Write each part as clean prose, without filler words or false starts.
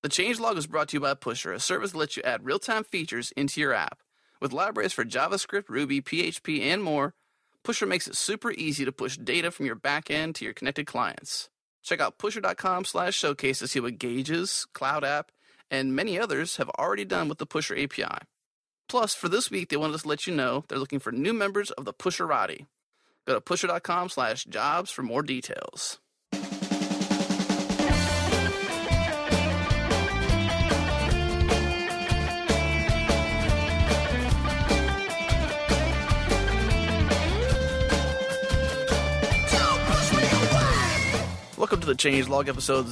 The changelog is brought to you by Pusher, a service that lets you add real-time features into your app. With libraries for JavaScript, Ruby, PHP, and more, Pusher makes it super easy to push data from your backend to your connected clients. Check out pusher.com/showcase to see what Gauges, Cloud App, and many others have already done with the Pusher API. Plus, for this week, they wanted us to let you know they're looking for new members of the Pusherati. Go to pusher.com/jobs for more details. Welcome to the Changelog episode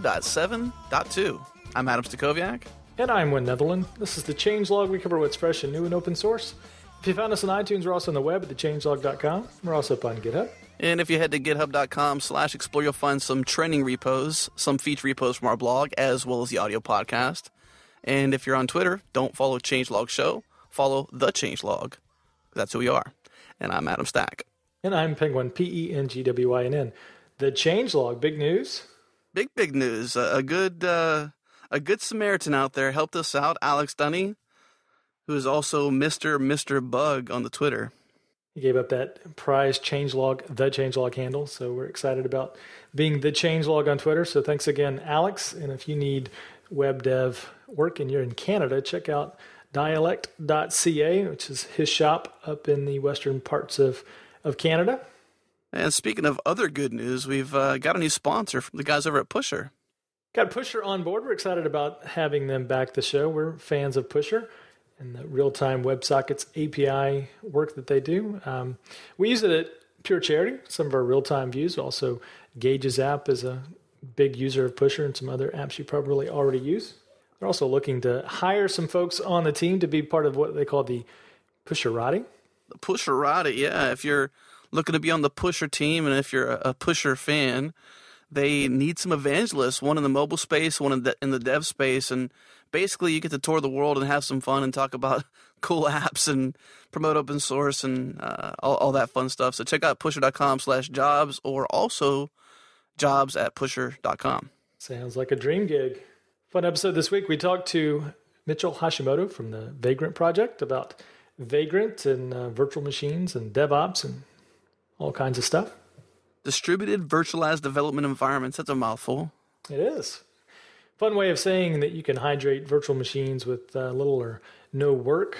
0.7.2. I'm Adam Stacoviak. And I'm Win Netherland. This is the Changelog. We cover what's fresh and new in open source. If you found us on iTunes, we're also on the web at thechangelog.com. We're also up on GitHub. And if you head to github.com/explore, you'll find some training repos, some feature repos from our blog, as well as the audio podcast. And if you're on Twitter, don't follow Changelog Show. Follow The Changelog. That's who we are. And I'm Adam Stack. And I'm Penguin, Pengwynn. The Changelog, big news? Big news. A good Samaritan out there helped us out, Alex Dunny, who is also Mr. Bug on the Twitter. He gave up that prized Changelog, the Changelog handle, so we're excited about being the Changelog on Twitter. So thanks again, Alex. And if you need web dev work and you're in Canada, check out dialect.ca, which is his shop up in the western parts of Canada. And speaking of other good news, we've got a new sponsor from the guys over at Pusher. Got Pusher on board. We're excited about having them back the show. We're fans of Pusher and the real-time WebSockets API work that they do. We use it at pure charity, some of our real-time views. Also, Gauges app is a big user of Pusher and some other apps you probably already use. They're also looking to hire some folks on the team to be part of what they call the Pusherati. The Pusherati, yeah. If you're looking to be on the Pusher team, and if you're a Pusher fan, they need some evangelists, one in the mobile space, one in the dev space, and basically you get to tour the world and have some fun and talk about cool apps and promote open source and all that fun stuff. So check out pusher.com/jobs or also jobs@pusher.com. Sounds like a dream gig. Fun episode this week. We talked to Mitchell Hashimoto from the Vagrant project about Vagrant and virtual machines and DevOps and all kinds of stuff. Distributed virtualized development environments. That's a mouthful. It is. Fun way of saying that you can hydrate virtual machines with little or no work.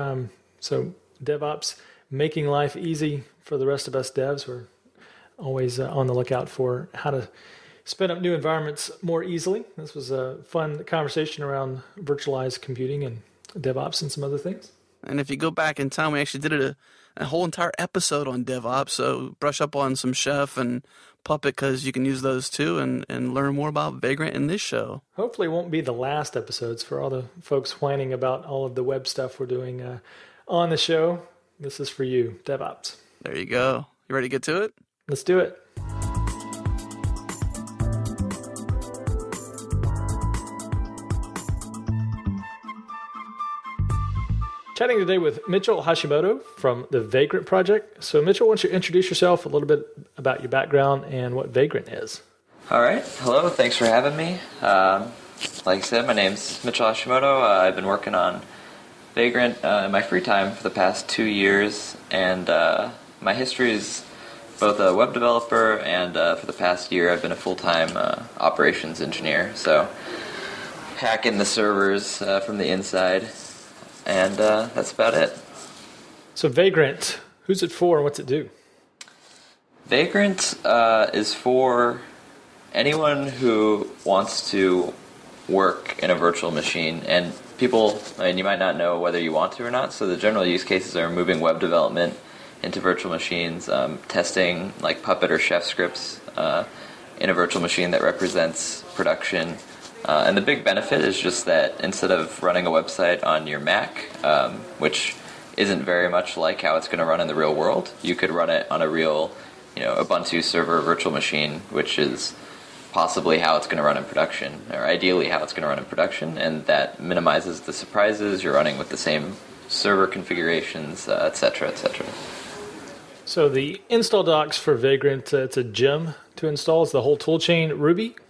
So DevOps, making life easy for the rest of us devs. We're always on the lookout for how to spin up new environments more easily. This was a fun conversation around virtualized computing and DevOps and some other things. And if you go back in time, we actually did a whole entire episode on DevOps, so brush up on some Chef and Puppet because you can use those too and learn more about Vagrant in this show. Hopefully it won't be the last episodes for all the folks whining about all of the web stuff we're doing on the show. This is for you, DevOps. There you go. You ready to get to it? Let's do it. Chatting today with Mitchell Hashimoto from the Vagrant project. So Mitchell, why don't you introduce yourself, a little bit about your background and what Vagrant is? All right. Hello. Thanks for having me. Like I said, my name's Mitchell Hashimoto. I've been working on Vagrant in my free time for the past 2 years, and my history is both a web developer and for the past year I've been a full-time operations engineer. So hacking the servers from the inside. And that's about it. So Vagrant, who's it for and what's it do? Vagrant is for anyone who wants to work in a virtual machine. And people, you might not know whether you want to or not, so the general use cases are moving web development into virtual machines, testing like Puppet or Chef scripts in a virtual machine that represents production. And the big benefit is just that instead of running a website on your Mac, which isn't very much like how it's going to run in the real world, you could run it on a real, Ubuntu server virtual machine, which is possibly how it's going to run in production, or ideally how it's going to run in production, and that minimizes the surprises. You're running with the same server configurations, etc., etc. So the install docs for Vagrant, it's a gem to install. It's the whole toolchain Ruby?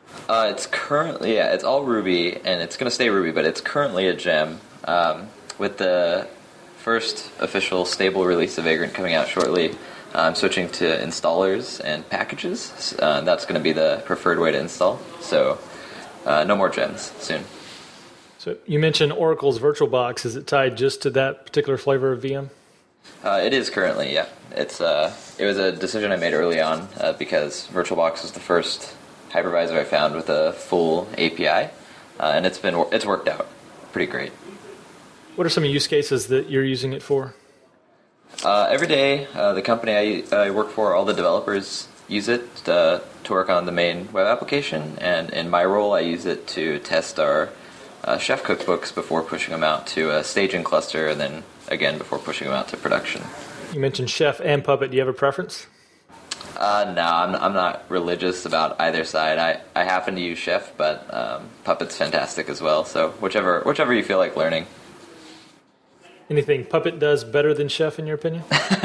It's currently, it's all Ruby, and it's going to stay Ruby, but it's currently a gem. With the first official stable release of Vagrant coming out shortly, I'm switching to installers and packages. That's going to be the preferred way to install. So no more gems soon. So you mentioned Oracle's VirtualBox. Is it tied just to that particular flavor of VM? It is currently, yeah. It was a decision I made early on because VirtualBox was the first hypervisor I found with a full API, and it's worked out pretty great. What are some use cases that you're using it for? Every day, the company I work for, all the developers use it to work on the main web application, and in my role, I use it to test our chef cookbooks before pushing them out to a staging cluster, and then again before pushing them out to production. You mentioned Chef and Puppet. Do you have a preference? No, I'm not religious about either side. I happen to use Chef, but Puppet's fantastic as well. So whichever you feel like learning. Anything Puppet does better than Chef, in your opinion?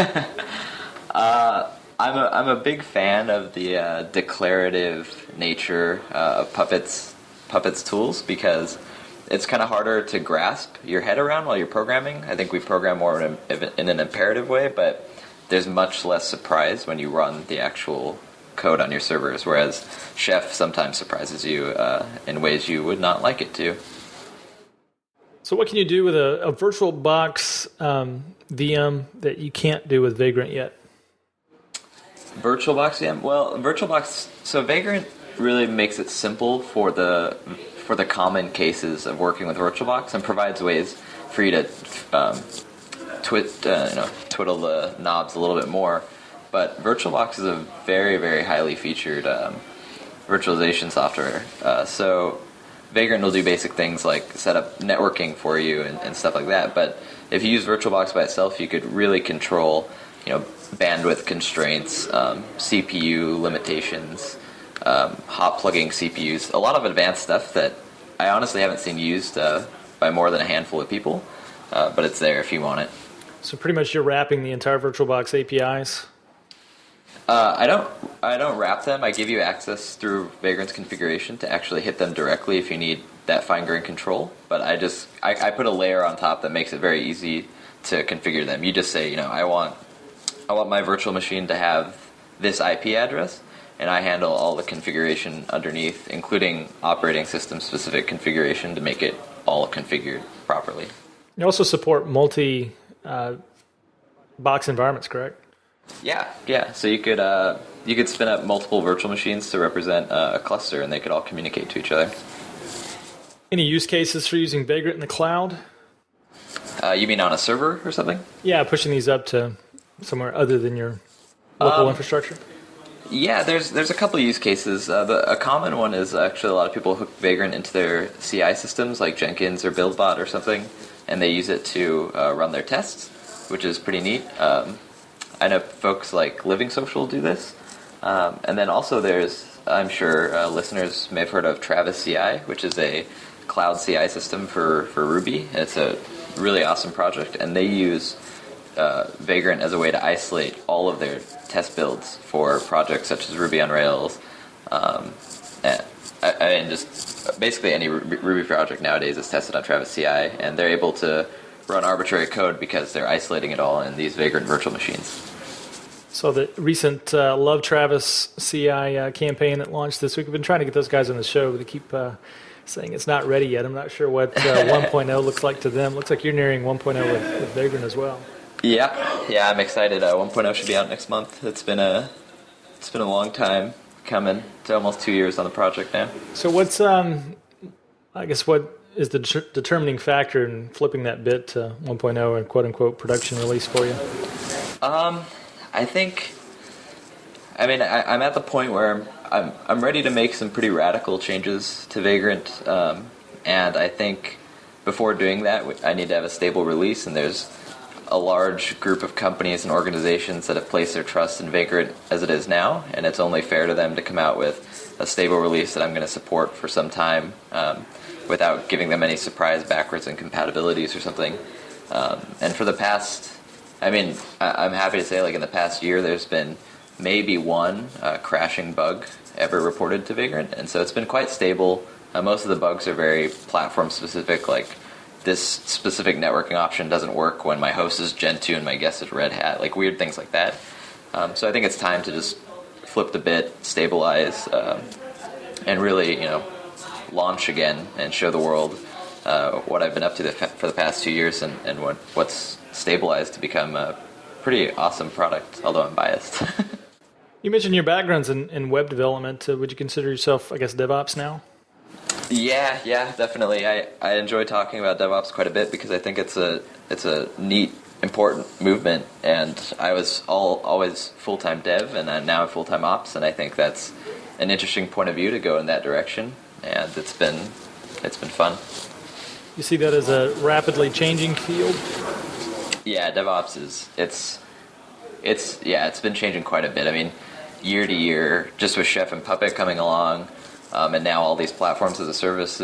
I'm a big fan of the declarative nature of Puppet's tools because it's kind of harder to grasp your head around while you're programming. I think we program more in an imperative way, but there's much less surprise when you run the actual code on your servers, whereas Chef sometimes surprises you in ways you would not like it to. So what can you do with a VirtualBox VM that you can't do with Vagrant yet? VirtualBox VM? Well, VirtualBox... So Vagrant really makes it simple for the common cases of working with VirtualBox and provides ways for you to twiddle the knobs a little bit more. But VirtualBox is a very, very highly featured virtualization software. So Vagrant will do basic things like set up networking for you and stuff like that. But if you use VirtualBox by itself, you could really control, bandwidth constraints, CPU limitations, hot plugging CPUs, a lot of advanced stuff that I honestly haven't seen used by more than a handful of people, but it's there if you want it. So pretty much you're wrapping the entire VirtualBox APIs? I don't wrap them. I give you access through Vagrant's configuration to actually hit them directly if you need that fine-grained control. But I put a layer on top that makes it very easy to configure them. You just say, I want my virtual machine to have this IP address, and I handle all the configuration underneath, including operating system specific configuration to make it all configured properly. You also support multi box environments, correct? Yeah. So you could spin up multiple virtual machines to represent a cluster, and they could all communicate to each other. Any use cases for using Vagrant in the cloud? You mean on a server or something? Yeah, pushing these up to somewhere other than your local infrastructure. Yeah, there's a couple of use cases. A common one is actually a lot of people hook Vagrant into their CI systems like Jenkins or BuildBot or something, and they use it to run their tests, which is pretty neat. I know folks like Living Social do this. And then also there's, I'm sure listeners may have heard of Travis CI, which is a cloud CI system for Ruby. It's a really awesome project, and they use Vagrant as a way to isolate all of their test builds for projects such as Ruby on Rails, and just basically any Ruby project nowadays is tested on Travis CI, and they're able to run arbitrary code because they're isolating it all in these Vagrant virtual machines. So the recent Love Travis CI campaign that launched this week, we've been trying to get those guys on the show, but they keep saying it's not ready yet. I'm not sure what 1.0 looks like to them. Looks like you're nearing 1.0 with Vagrant as well. Yeah, I'm excited. 1.0 should be out next month. It's been a long time coming. It's almost 2 years on the project now. So what is the determining factor in flipping that bit to 1.0 and quote unquote production release for you? I'm at the point where I'm ready to make some pretty radical changes to Vagrant, and I think before doing that, I need to have a stable release, and there's a large group of companies and organizations that have placed their trust in Vagrant as it is now, and it's only fair to them to come out with a stable release that I'm going to support for some time without giving them any surprise backwards incompatibilities or something. And for the past, I'm happy to say, like in the past year, there's been maybe one crashing bug ever reported to Vagrant, and so it's been quite stable. Most of the bugs are very platform specific, like this specific networking option doesn't work when my host is Gentoo and my guest is Red Hat, like weird things like that. So I think it's time to just flip the bit, stabilize, and really, launch again and show the world what I've been up to for the past 2 years and what's stabilized to become a pretty awesome product, although I'm biased. You mentioned your background's in web development. Would you consider yourself, I guess, DevOps now? Yeah, definitely. I enjoy talking about DevOps quite a bit because I think it's a neat, important movement. And I was always full-time dev, and I'm now full-time ops, and I think that's an interesting point of view to go in that direction. And it's been fun. You see that as a rapidly changing field? Yeah, DevOps it's been changing quite a bit. I mean, year to year, just with Chef and Puppet coming along. And now all these platforms as a service,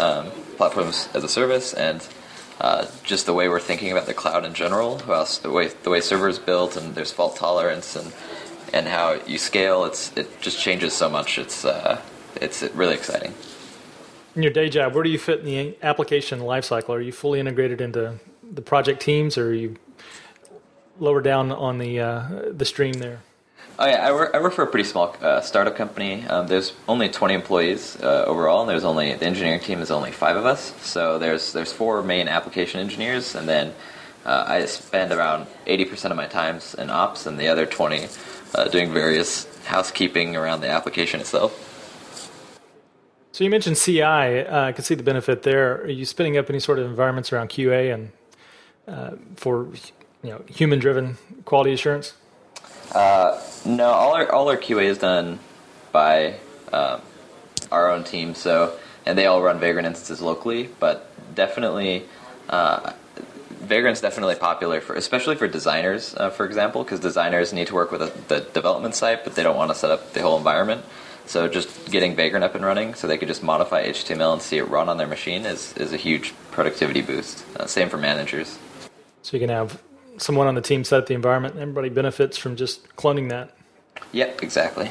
and just the way we're thinking about the cloud in general, the way servers built, and there's fault tolerance, and how you scale, it just changes so much. It's really exciting. In your day job, where do you fit in the application lifecycle? Are you fully integrated into the project teams, or are you lower down on the stream there? Oh yeah, I work for a pretty small startup company. There's only 20 employees overall, and the engineering team is only 5 of us. So there's 4 main application engineers, and then I spend around 80% of my time in ops, and the other 20 doing various housekeeping around the application itself. So you mentioned CI. I could see the benefit there. Are you spinning up any sort of environments around QA and for human-driven quality assurance? No, all our QA is done by our own team, and they all run Vagrant instances locally. But definitely, Vagrant's definitely popular especially for designers, for example, because designers need to work with the development site, but they don't want to set up the whole environment. So just getting Vagrant up and running, so they could just modify HTML and see it run on their machine, is a huge productivity boost. Same for managers. So you can have someone on the team set up the environment, and everybody benefits from just cloning that. Yep, exactly.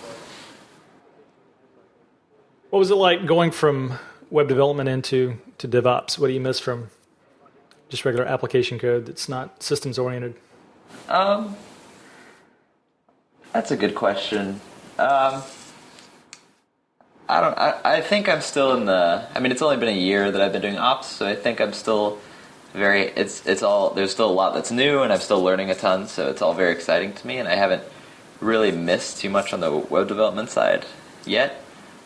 What was it like going from web development into DevOps? What do you miss from just regular application code that's not systems oriented? That's a good question. I think I'm still in it's only been a year that I've been doing ops, so I think I'm still there's still a lot that's new, and I'm still learning a ton, so it's all very exciting to me, and I haven't really missed too much on the web development side yet.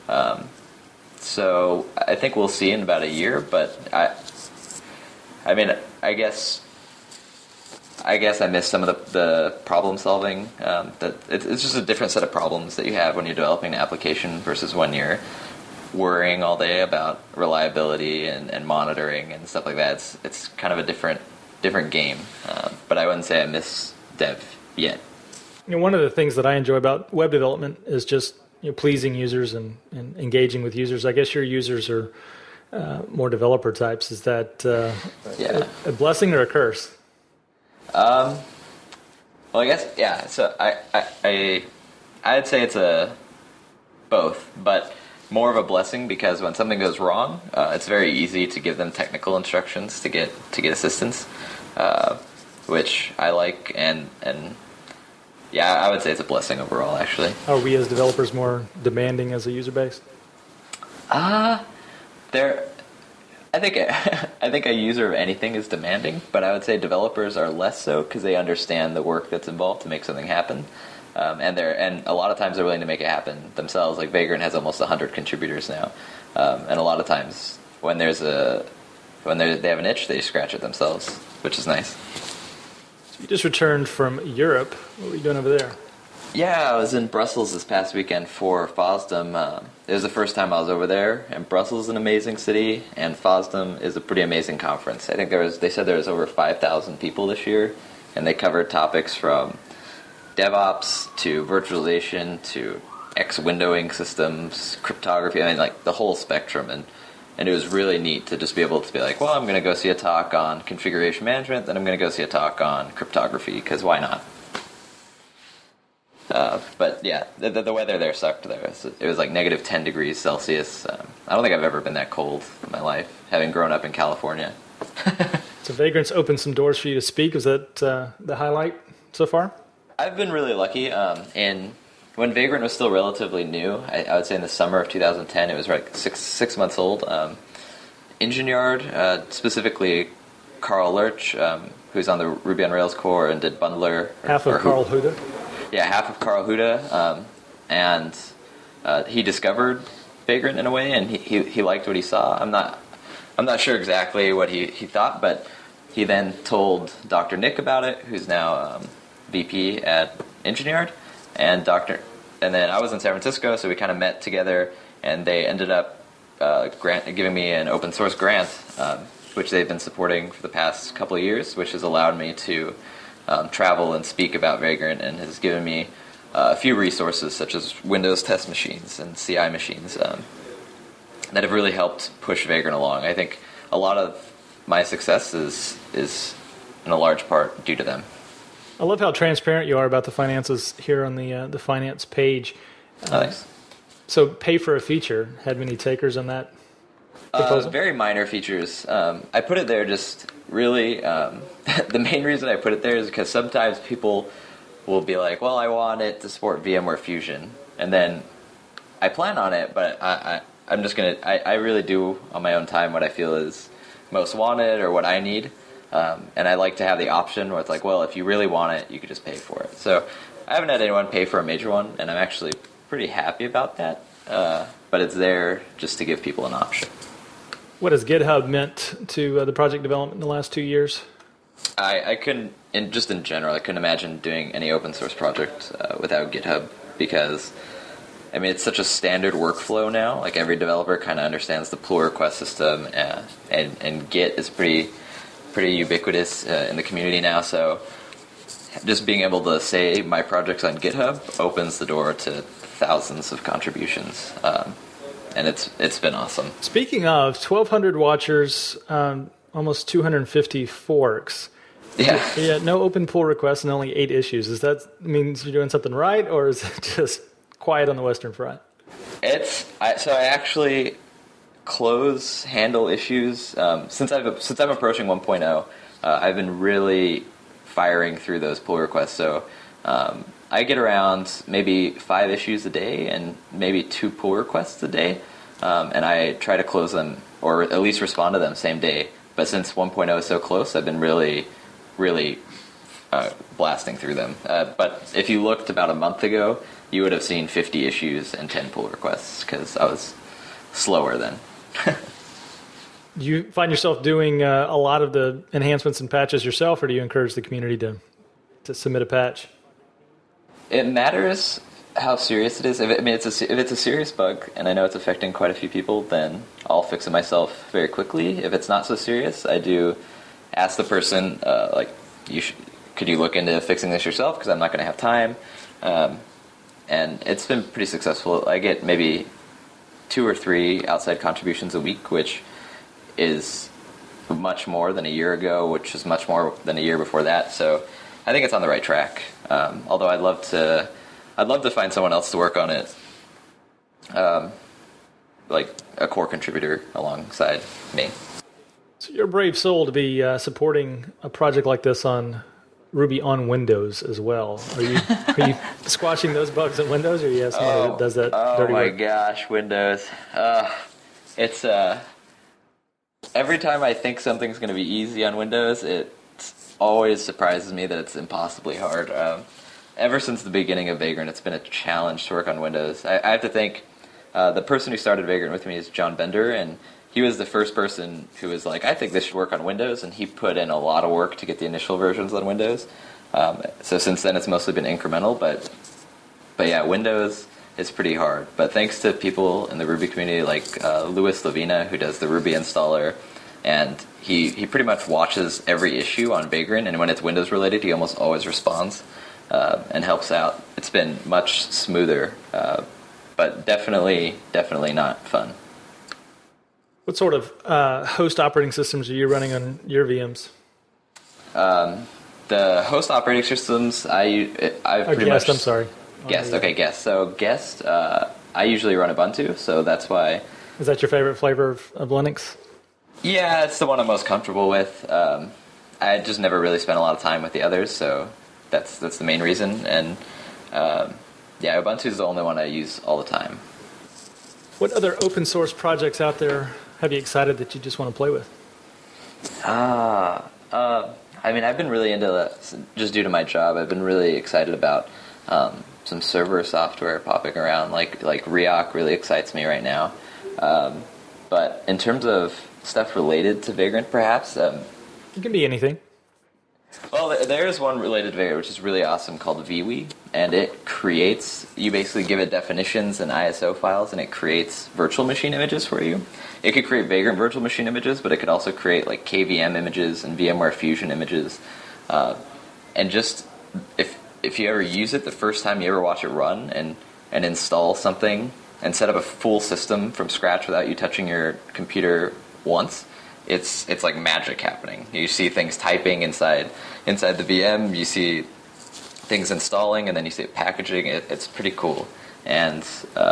So I think we'll see in about a year, but I guess I miss some of the problem solving. That it's just a different set of problems that you have when you're developing an application versus when you're worrying all day about reliability and monitoring and stuff like that. It's kind of a different game. But I wouldn't say I miss dev yet. One of the things that I enjoy about web development is just pleasing users and engaging with users. I guess your users are more developer types. Is that a blessing or a curse? Well, I guess, yeah. So I'd say it's a both, but more of a blessing, because when something goes wrong, it's very easy to give them technical instructions to get assistance, which I like, and yeah, I would say it's a blessing overall, actually. Are we as developers more demanding as a user base? I think a user of anything is demanding, but I would say developers are less so, because they understand the work that's involved to make something happen, and a lot of times they're willing to make it happen themselves. Like Vagrant has almost 100 contributors now, and a lot of times when they have an itch, they scratch it themselves, which is nice. So you just returned from Europe. What were you doing over there? Yeah, I was in Brussels this past weekend for FOSDEM. It was the first time I was over there, and Brussels is an amazing city, and FOSDEM is a pretty amazing conference. I think they said there was over 5,000 people this year, and they covered topics from DevOps to virtualization to X-windowing systems, cryptography, like the whole spectrum, and it was really neat to just be able to be like, well, I'm going to go see a talk on configuration management, then I'm going to go see a talk on cryptography, because why not? But yeah, the weather there sucked though. It was like negative 10 degrees Celsius. I don't think I've ever been that cold in my life, having grown up in California. So Vagrant's opened some doors for you to speak. Is that the highlight so far? I've been really lucky. And when Vagrant was still relatively new, I would say in the summer of 2010, it was like six months old. Engine Yard, specifically Carl Lurch, who's on the Ruby on Rails core and did Bundler. Half of Carl Huda? Yeah, half of Carl Huda. And he discovered Vagrant in a way, and he liked what he saw. I'm not sure exactly what he thought, but he then told Dr. Nick about it, who's now VP at Engine Yard, and then I was in San Francisco, so we kind of met together, and they ended up giving me an open source grant, which they've been supporting for the past couple of years, which has allowed me to travel and speak about Vagrant, and has given me a few resources such as Windows test machines and CI machines that have really helped push Vagrant along. I think a lot of my success is in a large part due to them. I love how transparent you are about the finances here on the finance page. Thanks. So pay for a feature. Had many takers on that proposal? Very minor features. I put it there just really, the main reason I put it there is because sometimes people will be like, well, I want it to support VMware Fusion. And then I plan on it, but I'm just going to, I really do on my own time what I feel is most wanted or what I need. And I like to have the option where it's like, well, if you really want it, you could just pay for it. So I haven't had anyone pay for a major one, and I'm actually pretty happy about that. But it's there just to give people an option. What has GitHub meant to the project development in the last 2 years? I couldn't, in general, I couldn't imagine doing any open source project without GitHub, because I mean, it's such a standard workflow now. Like, every developer kind of understands the pull request system, and Git is pretty ubiquitous in the community now. So just being able to say my project's on GitHub opens the door to thousands of contributions, and it's been awesome. Speaking of 1,200 watchers, almost 250 forks. Yeah. No open pull requests and only 8 issues. Does that means you're doing something right, or is it just quiet on the Western Front? So I actually handle issues since I'm approaching 1.0. I've been really firing through those pull requests. So I get around maybe 5 issues a day and maybe 2 pull requests a day, and I try to close them or at least respond to them same day. But since 1.0 is so close, I've been really blasting through them. But if you looked about a month ago, you would have seen 50 issues and 10 pull requests, because I was slower then. Do you find yourself doing a lot of the enhancements and patches yourself, or do you encourage the community to submit a patch? It matters how serious it is. If it's a serious bug and I know it's affecting quite a few people, then I'll fix it myself very quickly. If it's not so serious, I do ask the person, could you look into fixing this yourself, because I'm not going to have time. And it's been pretty successful. I get maybe 2 or 3 outside contributions a week, which is much more than a year ago, which is much more than a year before that. So I think it's on the right track. Although I'd love to find someone else to work on it, like a core contributor alongside me. So you're a brave soul to be supporting a project like this on Ruby on Windows as well. Are you squashing those bugs in Windows, or are you asking someone that does that dirty work? Oh my gosh, Windows. It's every time I think something's going to be easy on Windows, it always surprises me that it's impossibly hard. Ever since the beginning of Vagrant, it's been a challenge to work on Windows. I have to thank the person who started Vagrant with me is John Bender, and he was the first person who was like, I think this should work on Windows, and he put in a lot of work to get the initial versions on Windows. So since then, it's mostly been incremental, but yeah, Windows is pretty hard. But thanks to people in the Ruby community like Louis Lavina, who does the Ruby installer, and he pretty much watches every issue on Vagrant, and when it's Windows related, he almost always responds and helps out. It's been much smoother, but definitely not fun. What sort of host operating systems are you running on your VMs? The host operating systems, I've pretty much... I'm sorry. Guest. Okay, Guest. So Guest, I usually run Ubuntu, so that's why. Is that your favorite flavor of Linux? Yeah, it's the one I'm most comfortable with. I just never really spent a lot of time with the others, so that's the main reason. And yeah, Ubuntu is the only one I use all the time. What other open source projects out there have you excited that you just want to play with? I mean, I've been really into just due to my job. I've been really excited about some server software popping around, like Riak really excites me right now. But in terms of stuff related to Vagrant, perhaps. It can be anything. Well, there's one related to Vagrant, which is really awesome, called Viwi, and it creates, you basically give it definitions and ISO files, and it creates virtual machine images for you. It could create Vagrant virtual machine images, but it could also create like KVM images and VMware Fusion images. And just, if you ever use it, the first time you ever watch it run and install something and set up a full system from scratch without you touching your computer once, it's like magic happening. You see things typing inside the VM, you see things installing, and then you see it packaging. It's pretty cool. And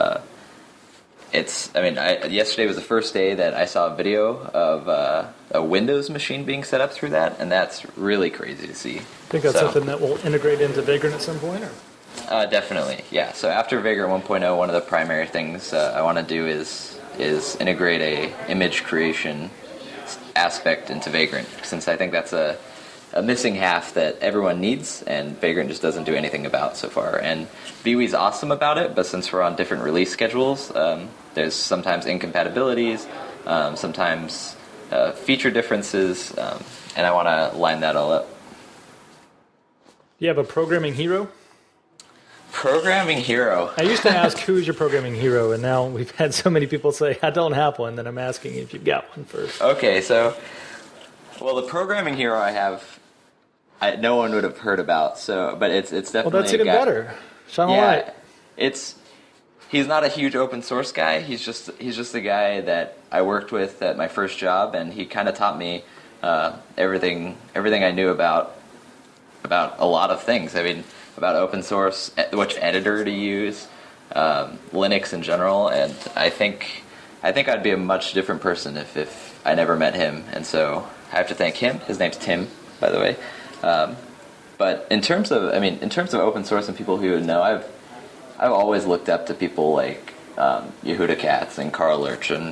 yesterday was the first day that I saw a video of a Windows machine being set up through that, and that's really crazy to see. Think that's something that will integrate into Vagrant at some point? Or? Definitely, yeah. So after Vagrant 1.0, one of the primary things I want to do is integrate a image creation aspect into Vagrant, since I think that's a missing half that everyone needs, and Vagrant just doesn't do anything about so far. And Viwi's awesome about it, but since we're on different release schedules, there's sometimes incompatibilities, sometimes feature differences, and I want to line that all up. You have a programming hero? Programming hero. I used to ask, who's your programming hero? And now we've had so many people say, I don't have one, that I'm asking if you've got one first. Okay, so, well, the programming hero I have, no one would have heard about, but it's definitely well, that's even better. Shine a light. He's not a huge open source guy. He's just a guy that I worked with at my first job, and he kind of taught me everything I knew about a lot of things. I mean, about open source, which editor to use, Linux in general, and I think I'd be a much different person if I never met him, and so I have to thank him. His name's Tim, by the way. But in terms of open source and people who would know, I've always looked up to people like Yehuda Katz and Carl Lurch and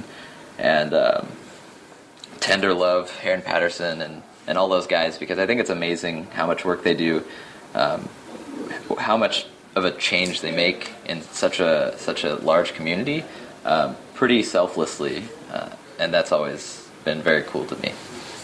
Tenderlove, Aaron Patterson, and all those guys, because I think it's amazing how much work they do, how much of a change they make in such a large community, pretty selflessly, and that's always been very cool to me.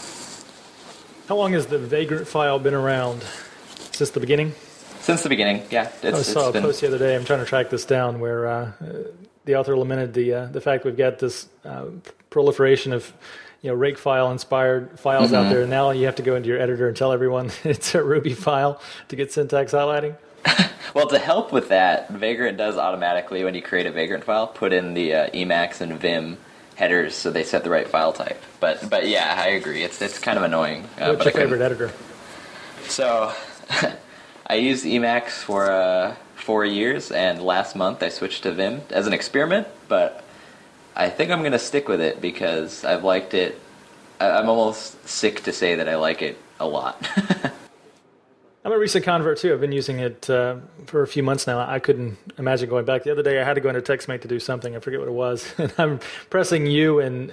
How long has the Vagrant file been around? Since the beginning? Since the beginning, yeah. I saw a post the other day. I'm trying to track this down, where the author lamented the fact we've got this proliferation of rake file inspired files out there. Now you have to go into your editor and tell everyone it's a Ruby file to get syntax highlighting. Well, to help with that, Vagrant does automatically, when you create a Vagrant file, put in the Emacs and Vim headers so they set the right file type. But yeah, I agree. It's kind of annoying. What's your favorite editor? So I used Emacs for 4 years, and last month I switched to Vim as an experiment, but I think I'm going to stick with it because I've liked it. I'm almost sick to say that I like it a lot. I'm a recent convert, too. I've been using it for a few months now. I couldn't imagine going back. The other day I had to go into TextMate to do something. I forget what it was. And I'm pressing U and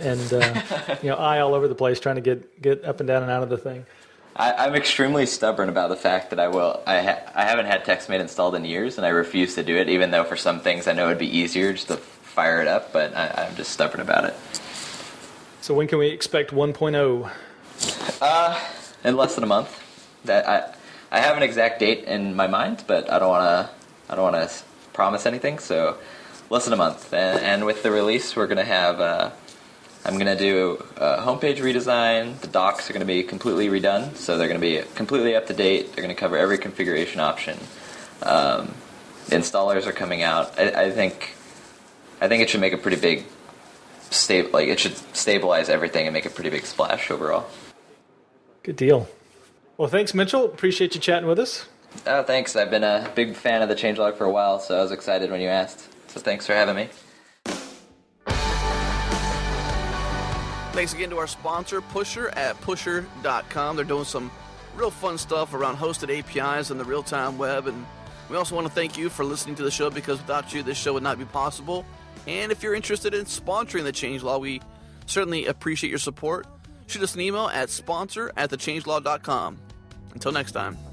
I all over the place trying to get up and down and out of the thing. I'm extremely stubborn about the fact that I haven't had TextMate installed in years, and I refuse to do it, even though for some things I know it would be easier just to fire it up, but I'm just stubborn about it. So when can we expect 1.0? In less than a month. I have an exact date in my mind, but I don't want to promise anything. So less than a month, and with the release, we're gonna have. I'm gonna do a homepage redesign. The docs are gonna be completely redone, so they're gonna be completely up to date. They're gonna cover every configuration option. The installers are coming out. I think it should make a pretty big it should stabilize everything and make a pretty big splash overall. Good deal. Well, thanks, Mitchell. Appreciate you chatting with us. Oh, thanks. I've been a big fan of the changelog for a while, so I was excited when you asked. So thanks for having me. Thanks again to our sponsor, Pusher, at pusher.com. They're doing some real fun stuff around hosted APIs and the real-time web. And we also want to thank you for listening to the show, because without you, this show would not be possible. And if you're interested in sponsoring the Changelog, we certainly appreciate your support. Shoot us an email at sponsor@thechangelog.com. Until next time.